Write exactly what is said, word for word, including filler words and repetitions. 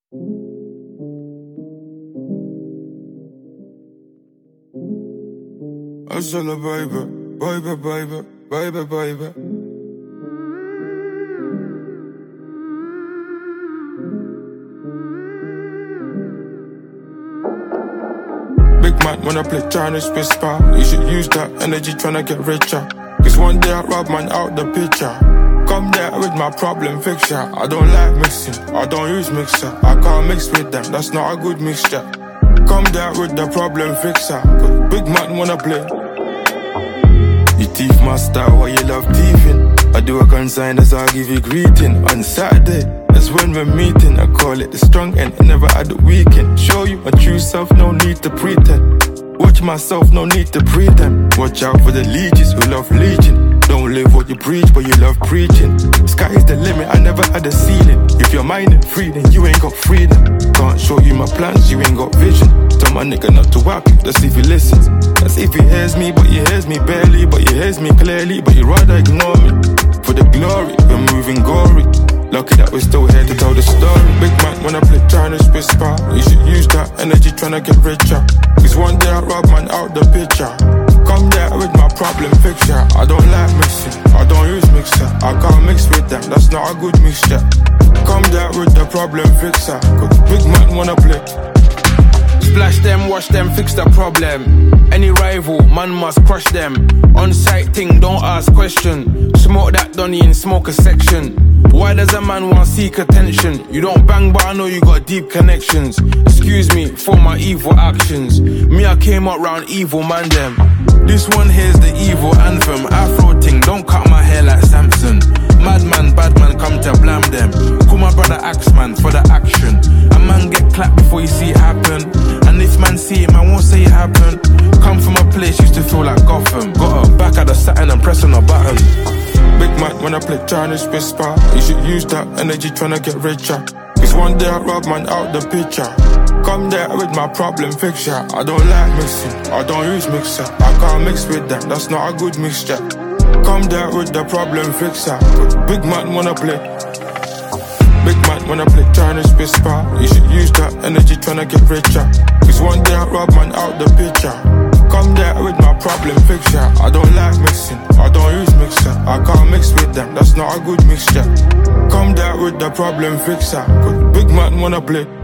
Hustler, baby, baby, baby, baby, baby. Big man wanna play Chinese whisper. You should use that energy tryna get richer. Cause one day I rob man out the picture. Come there with my problem fixture. I don't like mixing, I don't use mixer. I can't mix with them, that's not a good mixture. Come there with the problem fixer. Cause big man wanna play. You thief my style while you love thieving. I do a consign as I'll give you greeting. On Saturday, that's when we're meeting. I call it the strong end, I never had the weekend. Show you my true self, no need to pretend. Watch myself, no need to pretend. Watch out for the leeches who love leeching. Don't live what you preach, but you love preaching. Sky is the limit, I never had a ceiling. If you're minding free, then you ain't got freedom. Can't show you my plans, you ain't got vision. Tell my nigga not to whack, let's see if he listens. Let's see if he hears me, but he hears me barely. But he hears me clearly, but he rather ignore me. For the glory, we're moving gory. Lucky that we're still here to tell the story. Big man wanna play Chinese whisper. You should use that energy tryna get richer. Cause one day I rob man out the picture. Come there with my problem fixture. I don't like mixing, I don't use mixer. I can't mix with them, that's not a good mixture. Come there with the problem fixer. Cause big man wanna play. Splash them, wash them, fix the problem. Any rival, man must crush them. On-site thing, don't ask question. Smoke that Donny in smoke a section. Why does a man want seek attention? You don't bang, but I know you got deep connections. Excuse me for my evil actions. Me, I came up round evil man them. This one here's the evil anthem. Afro ting, don't cut my hair like Samson. Madman, bad man, come to blam them. Call my brother Axeman for the action. A man get clapped before you see it happen. And if man see it, man won't say it happen. Come from a place used to feel like Gotham. Got her back at the Saturn and pressing a button. Big man wanna play Chinese whisper. You should use that energy tryna get richer. Cause one day I rob man out the picture. Come there with my problem fixture. I don't like mixing, I don't use mixer. I can't mix with them, that's not a good mixture. Come there with the problem fixer. Big man wanna play. Big man wanna play Chinese whisper. You should use that energy tryna get richer. Cause one day I rob man out the picture. Come there with my problem fixture. I don't like mixing, I don't use mixer. I can't mix with them, that's not a good mixture. Come there with the problem fixer. Big man wanna play.